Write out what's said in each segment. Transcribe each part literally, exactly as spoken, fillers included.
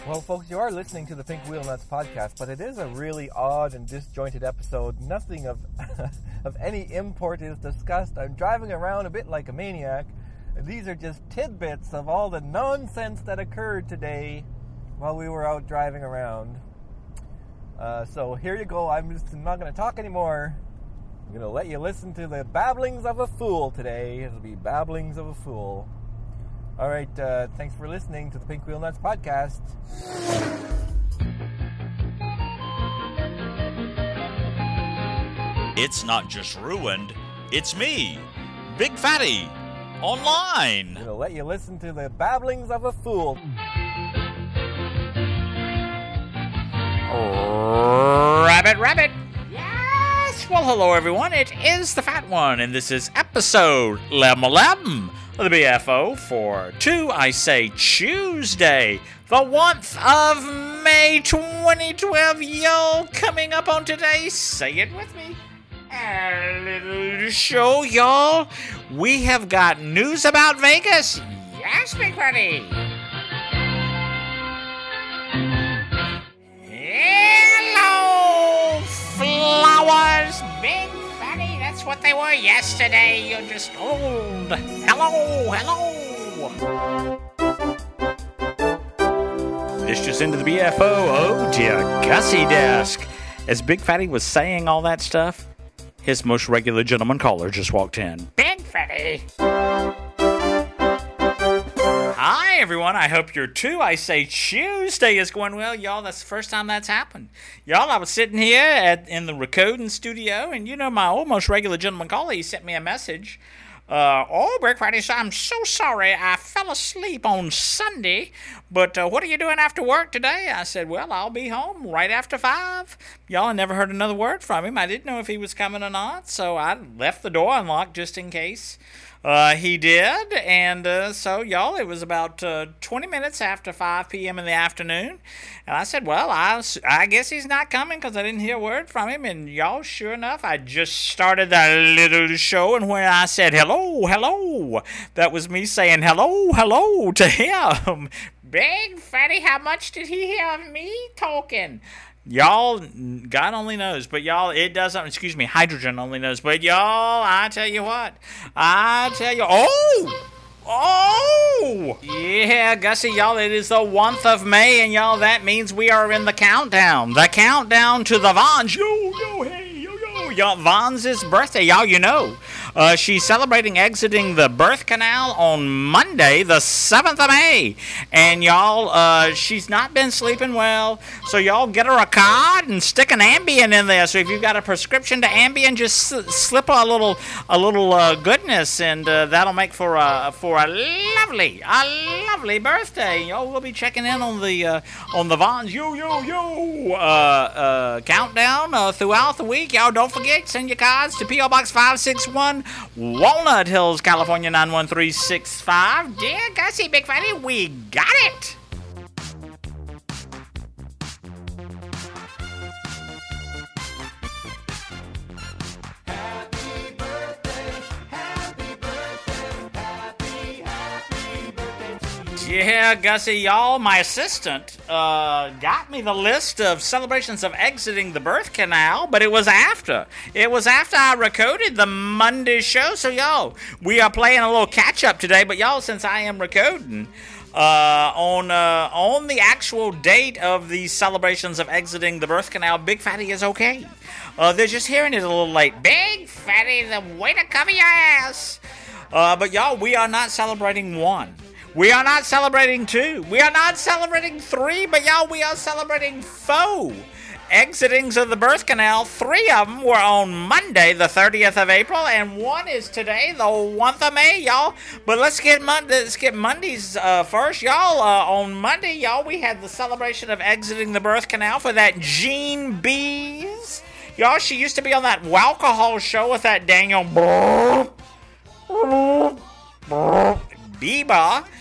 Well, folks, you are listening to the Pink Wheel Nuts podcast, but it is a really odd and disjointed episode. Nothing of of any import is discussed. I'm driving around a bit like a maniac. These are just tidbits of all the nonsense that occurred today while we were out driving around. Uh, so here you go. I'm just I'm not going to talk anymore. I'm going to let you listen to the babblings of a fool today. It'll be babblings of a fool. All right, uh, thanks for listening to the Pink Wheel Nuts podcast. It's not just ruined, it's me, Big Fatty, online. I'm going to let you listen to the babblings of a fool. Rabbit, rabbit. Yes. Well, hello, everyone. It is the Fat One, and this is episode eleven eleven of the B F O for two, I say, Tuesday, the first of May, twenty twelve. Y'all, coming up on today, say it with me, a little show, y'all. We have got news about Vegas. Yes, Big Fatty. Hello, flowers, Big Fatty. That's what they were yesterday. You're just old. Hello, hello. This just into the B F O. Oh, dear Gussie desk. As Big Fatty was saying all that stuff, his most regular gentleman caller just walked in. Big Fatty. Hi, everyone. I hope your two, I say, Tuesday is going well. Y'all, that's the first time that's happened. Y'all, I was sitting here at, in the recording studio, and you know my almost regular gentleman caller, he sent me a message. Uh, oh, Big Fatty, I'm so sorry. I fell asleep on Sunday, but uh, what are you doing after work today? I said, well, I'll be home right after five. Y'all, I never heard another word from him. I didn't know if he was coming or not, so I left the door unlocked just in case. Uh, he did, and uh, so, y'all, it was about uh, twenty minutes after five p.m. in the afternoon, and I said, well, I, I guess he's not coming because I didn't hear a word from him, and y'all, sure enough, I just started that little show, and when I said, hello, hello, that was me saying hello, hello to him. Big Fatty, how much did he hear of me talking? Y'all, God only knows, but y'all, it doesn't, excuse me, hydrogen only knows, but y'all, I tell you what, I tell you, oh, oh, yeah, Gussie, y'all, it is the first of May, and y'all, that means we are in the countdown, the countdown to the Vons, yo, yo, hey, yo, yo, y'all, Vons' birthday, y'all, you know. Uh, she's celebrating exiting the birth canal on Monday, the seventh of May. And y'all, uh, she's not been sleeping well. So y'all get her a card and stick an Ambien in there. So if you've got a prescription to Ambien, just s- slip her a little, a little uh, goodness, and uh, that'll make for a for a lovely, a lovely birthday. Y'all, we'll be checking in on the uh, on the Vons yo yo yo uh, uh, countdown uh, throughout the week. Y'all, don't forget, send your cards to P O Box five six one. Walnut Hills, California, nine one three six five. Dear Gussie, Big Fatty, we got it! Happy birthday, happy birthday, happy, happy birthday to you. Yeah, Gussie, y'all, my assistant uh, got me the list of celebrations of exiting the birth canal, but it was after. It was after I recorded the Monday show, so y'all, we are playing a little catch-up today, but y'all, since I am recording uh, on uh, on the actual date of the celebrations of exiting the birth canal, Big Fatty is okay. Uh, they're just hearing it a little late. Big Fatty, the way to cover your ass. Uh, but y'all, we are not celebrating one. We are not celebrating two. We are not celebrating three, but y'all, we are celebrating four exitings of the birth canal. Three of them were on Monday, the thirtieth of April, and one is today, the first of May, y'all. But let's get Mon- let's get Mondays uh, first, y'all. Uh, on Monday, y'all, we had the celebration of exiting the birth canal for that Jean Bees. Y'all, she used to be on that Walcohol show with that Daniel Bieber. Uh,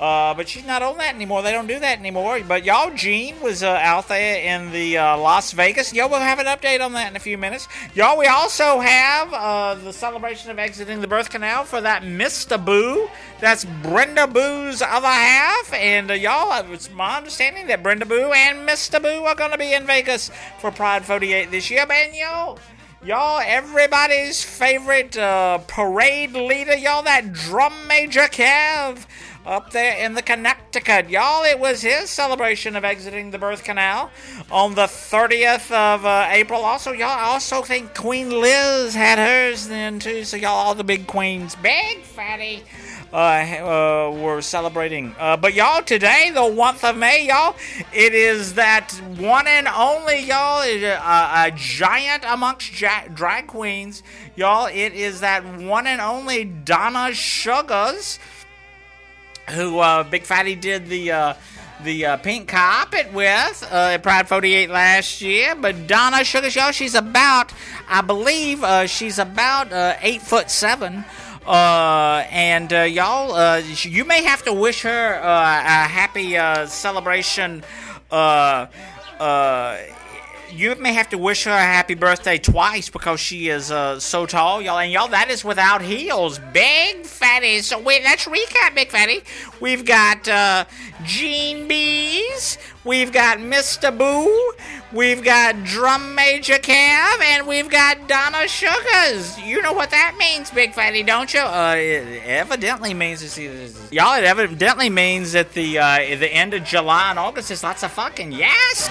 Uh, but she's not on that anymore. They don't do that anymore. But y'all, Gene was uh, out there in the uh, Las Vegas. Y'all will have an update on that in a few minutes. Y'all, we also have uh, the celebration of exiting the birth canal for that Mister Boo. That's Brenda Boo's other half. And uh, y'all, it's my understanding that Brenda Boo and Mister Boo are going to be in Vegas for Pride forty-eight this year. Man, y'all, y'all, everybody's favorite uh, parade leader, y'all, that drum major Kev. Up there in the Connecticut. Y'all, it was his celebration of exiting the birth canal on the thirtieth of uh, April. Also, y'all, I also think Queen Liz had hers then, too. So, y'all, all the big queens, big fatty, uh, uh, were celebrating. Uh, but, y'all, today, the month of May, y'all, it is that one and only, y'all, a, a giant amongst ja- drag queens. Y'all, it is that one and only Donna Sugars, who uh, Big Fatty did the uh, the uh, pink carpet with uh, at Pride forty-eight last year. But Donna Sugars, y'all, she's about, I believe, uh, she's about uh, eight foot seven. Uh, and uh, y'all, uh, you may have to wish her uh, a happy uh, celebration. Uh, uh, You may have to wish her a happy birthday twice because she is uh, so tall, y'all. And y'all, that is without heels. Big Fatty. So wait, let's recap, Big Fatty. We've got uh, Gene Bees. We've got Mister Boo. We've got Drum Major Kev. And we've got Donna Sugars. You know what that means, Big Fatty, don't you? Uh, it evidently means, it's either, y'all, it evidently means that the, uh, the end of July and August is lots of fucking. Yes!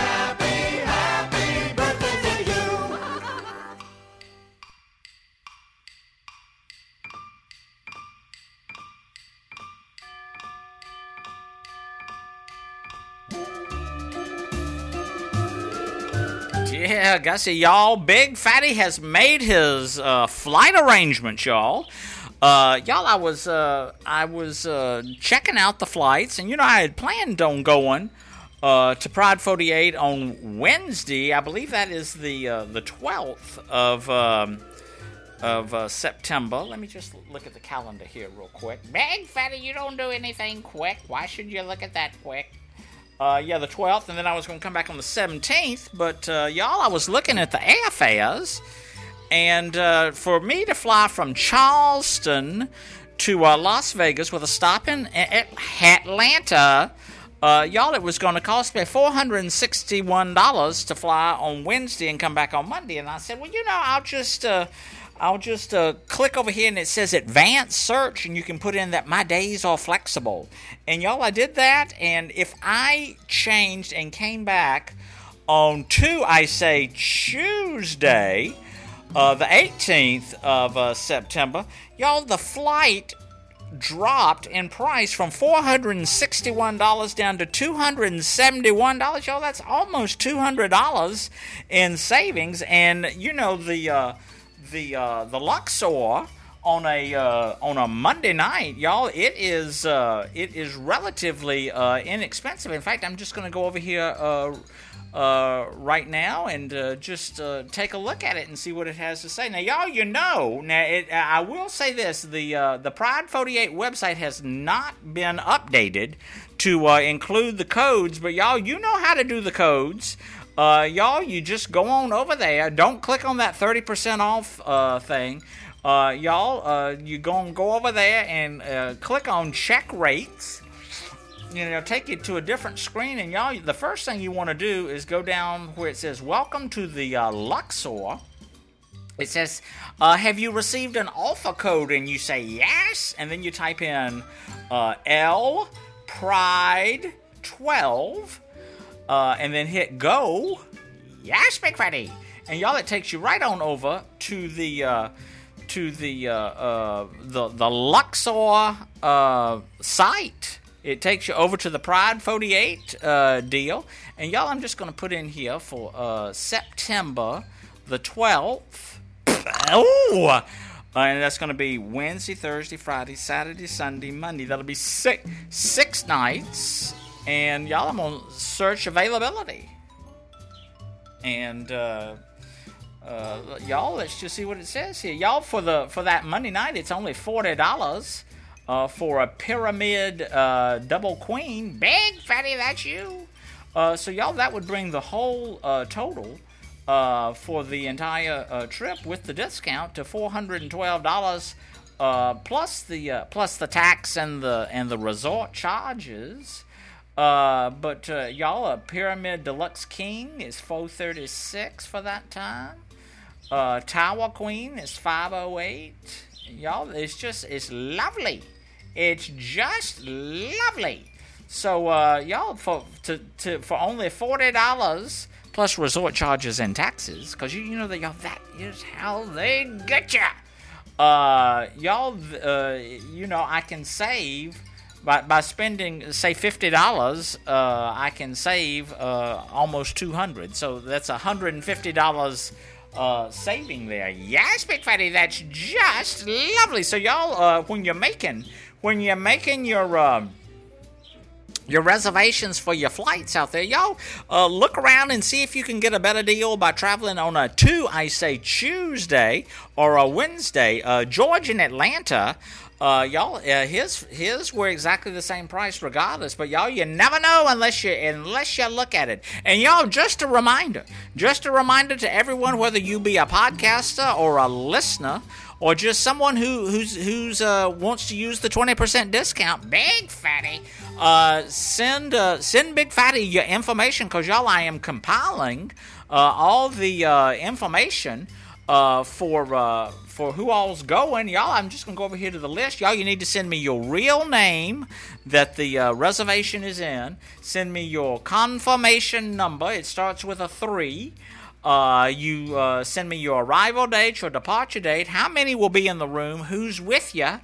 Yeah, guys, y'all, Big Fatty has made his uh, flight arrangements, y'all. Uh, y'all, I was uh, I was uh, checking out the flights, and you know I had planned on going uh, to Pride forty-eight on Wednesday. I believe that is the uh, the twelfth of um, of uh, September. Let me just look at the calendar here real quick. Big Fatty, you don't do anything quick. Why should you look at that quick? Uh, yeah, the twelfth, and then I was going to come back on the seventeenth, but, uh, y'all, I was looking at the airfares, and, uh, for me to fly from Charleston to, uh, Las Vegas with a stop in Atlanta, uh, y'all, it was going to cost me four hundred sixty-one dollars to fly on Wednesday and come back on Monday, and I said, well, you know, I'll just, uh, I'll just uh, click over here and it says advanced search, and you can put in that my days are flexible. And y'all, I did that, and if I changed and came back on to, I say, Tuesday, uh, the eighteenth of uh, September, y'all, the flight dropped in price from four hundred sixty-one dollars down to two hundred seventy-one dollars. Y'all, that's almost two hundred dollars in savings, and you know, the... Uh, The uh, the Luxor on a uh, on a Monday night, y'all, it is uh, it is relatively uh, inexpensive. In fact, I'm just going to go over here uh, uh, right now and uh, just uh, take a look at it and see what it has to say. Now, y'all, you know, now it, I will say this: the uh, the Pride forty-eight website has not been updated to uh, include the codes, but y'all, you know how to do the codes. Uh, y'all, you just go on over there. Don't click on that thirty percent off uh, thing. Uh, y'all, uh, you go go over there and uh, click on check rates. You know, take you to a different screen. And y'all, the first thing you want to do is go down where it says, welcome to the uh, Luxor. It says, uh, have you received an offer code? And you say, yes. And then you type in uh, L Pride twelve. Uh, and then hit go. Yes, Big Fatty. And y'all, it takes you right on over to the uh, to the uh, uh, the the Luxor uh, site. It takes you over to the Pride forty-eight uh, deal. And y'all, I'm just going to put in here for uh, September the twelfth. Oh, uh, and that's going to be Wednesday, Thursday, Friday, Saturday, Sunday, Monday. That'll be six six nights. And y'all, I'm going to search availability. And, uh, uh, y'all, let's just see what it says here. Y'all, for the for that Monday night, it's only forty dollars. uh, for a pyramid uh, double queen. Big Fatty, that's you. Uh, so y'all, that would bring the whole uh, total uh, for the entire uh, trip with the discount to four hundred twelve dollars. Uh, plus the uh, plus the tax and the and the resort charges, uh, but uh, y'all, a Pyramid Deluxe King is four thirty-six for that time. Uh, Tower Queen is five oh eight. Y'all, it's just it's lovely. It's just lovely. So uh, y'all, for to, to for only forty dollars plus resort charges and taxes, because you you know that y'all, that is how they get ya. Uh, y'all, uh, you know, I can save by by spending, say, fifty dollars. Uh, I can save uh, almost two hundred. So that's a hundred and fifty dollars uh, saving there. Yes, Big Fatty, that's just lovely. So y'all, uh, when you're making when you're making your uh, your reservations for your flights out there, y'all, uh, look around and see if you can get a better deal by traveling on a two, I say, Tuesday or a Wednesday. Uh, George in Atlanta, uh, y'all, uh, his his were exactly the same price regardless. But y'all, you never know unless you unless you look at it. And y'all, just a reminder, just a reminder to everyone, whether you be a podcaster or a listener, or just someone who who's who's uh, wants to use the twenty percent discount, Big Fatty, uh, send uh, send Big Fatty your information, because y'all, I am compiling uh, all the uh, information uh, for uh, for who all's going. Y'all, I'm just gonna go over here to the list. Y'all, you need to send me your real name that the uh, reservation is in. Send me your confirmation number. It starts with a three. Uh, you uh, send me your arrival date, your departure date, how many will be in the room, who's with you,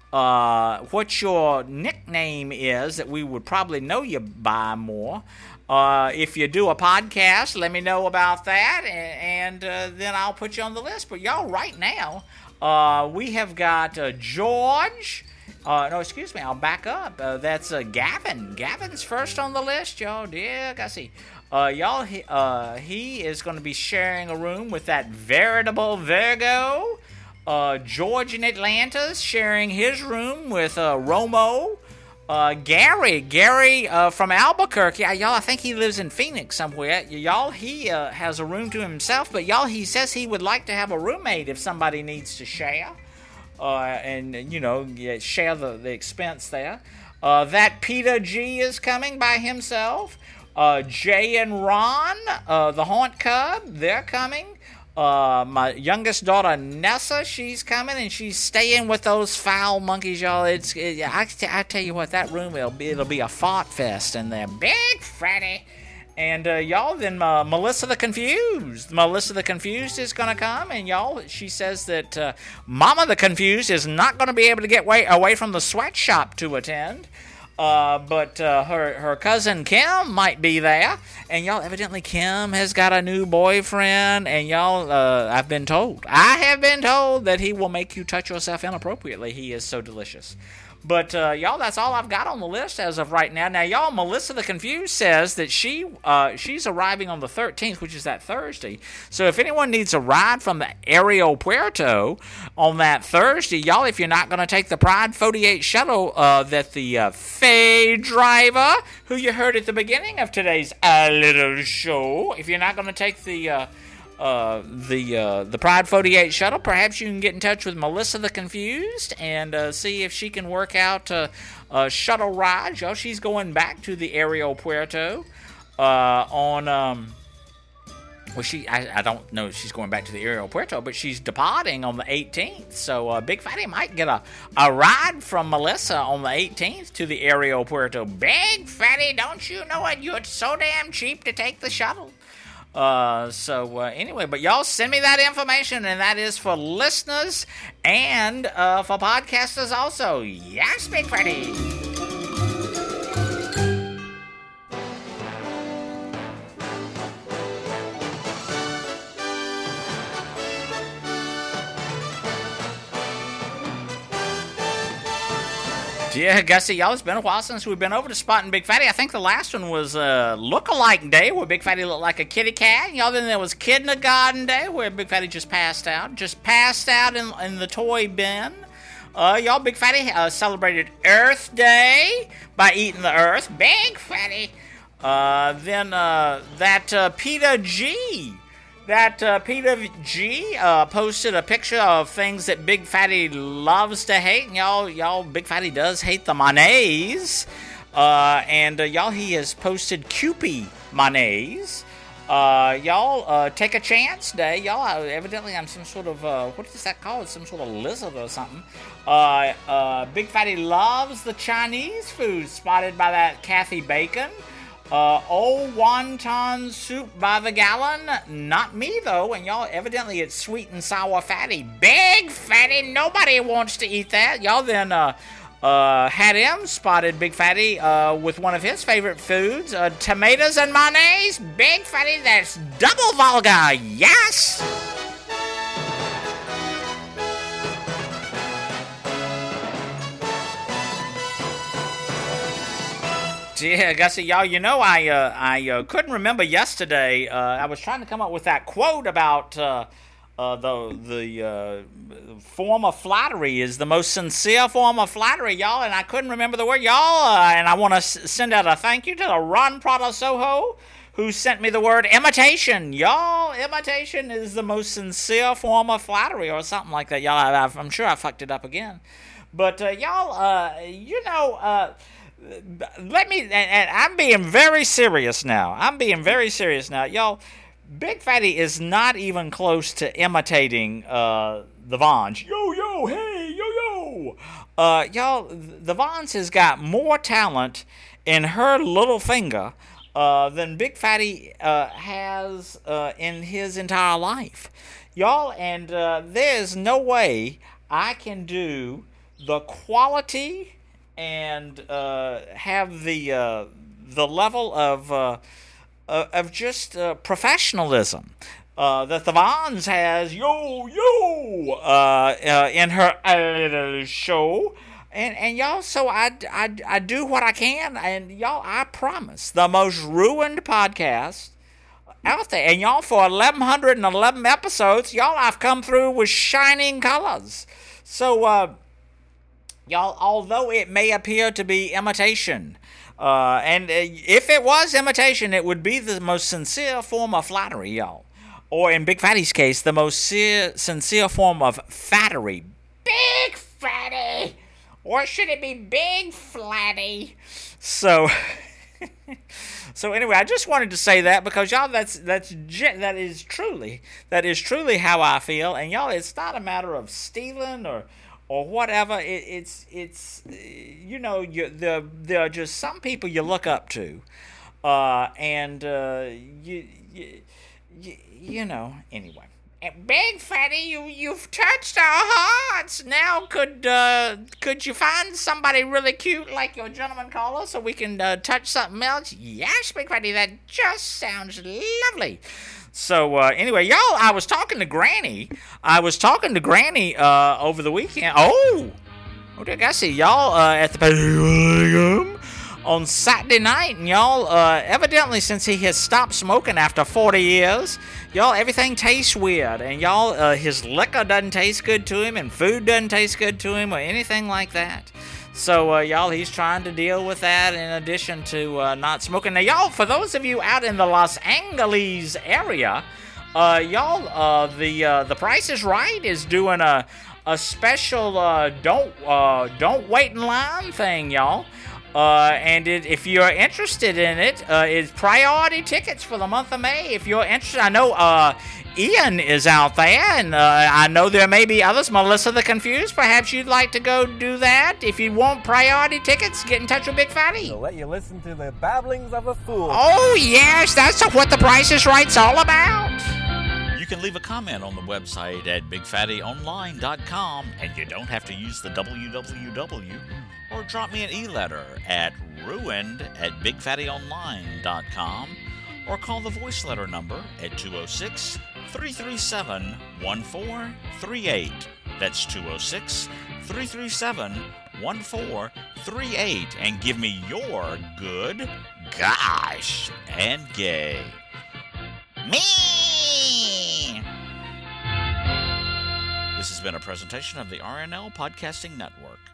uh, what your nickname is that we would probably know you by more. Uh, if you do a podcast, let me know about that, and, and uh, then I'll put you on the list. But y'all, right now, uh, we have got uh, George. Uh, no, excuse me, I'll back up. Uh, that's uh, Gavin. Gavin's first on the list, y'all. Yeah, I see. Uh, y'all, he, uh, he is going to be sharing a room with that veritable Virgo. Uh, George in Atlanta's sharing his room with uh, Romo. Uh, Gary, Gary uh, from Albuquerque. Uh, y'all, I think he lives in Phoenix somewhere. Y'all, he uh, has a room to himself, but y'all, he says he would like to have a roommate if somebody needs to share. Uh, and, you know, yeah, share the, the expense there. Uh, that Peter G is coming by himself. Uh, Jay and Ron, uh, the Haunt Cub, they're coming. Uh, my youngest daughter, Nessa, she's coming, and she's staying with those foul monkeys, y'all. It's, it, I, I tell you what, that room, it'll be, it'll be a fart fest in there. Big Fatty. And, uh, y'all, then uh, Melissa the Confused. Melissa the Confused is going to come, and, y'all, she says that uh, Mama the Confused is not going to be able to get way, away from the sweatshop to attend. Uh, but uh, her her cousin Kim might be there, and y'all, evidently Kim has got a new boyfriend, and y'all, uh, I've been told, I have been told that he will make you touch yourself inappropriately. He is so delicious. But, uh, y'all, that's all I've got on the list as of right now. Now, y'all, Melissa the Confused says that she uh, she's arriving on the thirteenth, which is that Thursday. So if anyone needs a ride from the Aero Puerto on that Thursday, y'all, if you're not going to take the Pride forty-eight shuttle uh, that the uh, Faye driver, who you heard at the beginning of today's uh, little show, if you're not going to take the... Uh, Uh, the uh, the Pride forty-eight shuttle, perhaps you can get in touch with Melissa the Confused and uh, see if she can work out uh, a shuttle ride. Yo, she's going back to the Aero Puerto uh, on... Um, well, she I, I don't know if she's going back to the Aero Puerto, but she's departing on the eighteenth. So uh, Big Fatty might get a, a ride from Melissa on the eighteenth to the Aero Puerto. Big Fatty, don't you know it? You're so damn cheap to take the shuttle. Uh, so, uh, anyway, but y'all send me that information, and that is for listeners and, uh, for podcasters also. Yes, Big Fatty! Yeah, Gussie, y'all, it's been a while since we've been over to Spotting Big Fatty. I think the last one was uh, Look-alike Day, where Big Fatty looked like a kitty cat. Y'all, then there was Kindergarten Day, where Big Fatty just passed out. Just passed out in, in the toy bin. Uh, y'all, Big Fatty uh, celebrated Earth Day by eating the earth. Big Fatty. Uh, then uh, that uh, Peter G. That uh, Peter G. Uh, posted a picture of things that Big Fatty loves to hate. And y'all, y'all, Big Fatty does hate the mayonnaise. Uh, and uh, y'all, he has posted Kewpie mayonnaise. Uh, y'all, uh, take a chance day. Y'all, uh, evidently I'm some sort of, uh, what is that called? Some sort of lizard or something. Uh, uh, Big Fatty loves the Chinese food spotted by that Kathy Bacon. Uh, old wonton soup by the gallon. Not me, though. And y'all, evidently it's sweet and sour fatty. Big Fatty, nobody wants to eat that. Y'all then, uh, uh, had him spotted Big Fatty, uh, with one of his favorite foods, uh, tomatoes and mayonnaise. Big Fatty, that's double vulgar. Yes! Yeah, Gussie, y'all, you know, I uh, I uh, couldn't remember yesterday. Uh, I was trying to come up with that quote about uh, uh, the the uh, form of flattery is the most sincere form of flattery, y'all, and I couldn't remember the word, y'all. Uh, and I want to s- send out a thank you to the Ron Prada Soho, who sent me the word imitation. Y'all, imitation is the most sincere form of flattery, or something like that, y'all. I, I'm sure I fucked it up again, but uh, y'all, uh, you know. Uh, Let me, and, and I'm being very serious now. I'm being very serious now. Y'all, Big Fatty is not even close to imitating uh, the Vons. Yo, yo, hey, yo, yo. Uh, y'all, the Vons has got more talent in her little finger uh, than Big Fatty uh, has uh, in his entire life. Y'all, and uh, there's no way I can do the quality and uh, have the uh, the level of uh, uh, of just uh, professionalism uh, that the Vons has, yo yo, uh, uh, in her uh, show, and and y'all. So I, I, I do what I can, and y'all, I promise the most ruined podcast out there, and y'all, for eleven eleven episodes, y'all, I've come through with shining colors. So. Uh, Y'all, although it may appear to be imitation, uh, and uh, if it was imitation, it would be the most sincere form of flattery, y'all. Or in Big Fatty's case, the most sincere, sincere form of fattery. Big Fatty! Or should it be Big Flatty? So, so anyway, I just wanted to say that because y'all, that's that's that is truly that is truly how I feel, and y'all, it's not a matter of stealing or. Or whatever, it, it's it's you know you the there are just some people you look up to, uh, and uh, you, you you you know anyway. And Big Fatty, you you've touched our hearts. Now could uh, could you find somebody really cute like your gentleman caller so we can uh, touch something else? Yes, Big Fatty, that just sounds lovely. So, uh, anyway, y'all, I was talking to Granny. I was talking to Granny uh, over the weekend. Oh! What did I see? Y'all uh, at the on Saturday night. And y'all, uh, evidently, since he has stopped smoking after forty years, y'all, everything tastes weird. And y'all, uh, his liquor doesn't taste good to him, and food doesn't taste good to him, or anything like that. So, uh, y'all, he's trying to deal with that in addition to uh, not smoking. Now, y'all, for those of you out in the Los Angeles area, uh, y'all, uh, the uh, the Price is Right is doing a a special uh, don't uh, don't wait in line thing, y'all. Uh, and it, if you're interested in it, uh, it's priority tickets for the month of May. If you're interested, I know uh, Ian is out there, and uh, I know there may be others. Melissa the Confused, perhaps you'd like to go do that. If you want priority tickets, get in touch with Big Fatty. They'll let you listen to the babblings of a fool. Oh, yes, that's what the Price is Right's all about. You can leave a comment on the website at big fatty online dot com, and you don't have to use the w w w, or drop me an e-letter at ruined at big fatty online dot com, or call the voice letter number at two oh six, three three seven, one four three eight. That's two oh six, three three seven, one four three eight, and give me your good, gosh, and gay. Me! This has been a presentation of the R N L Podcasting Network.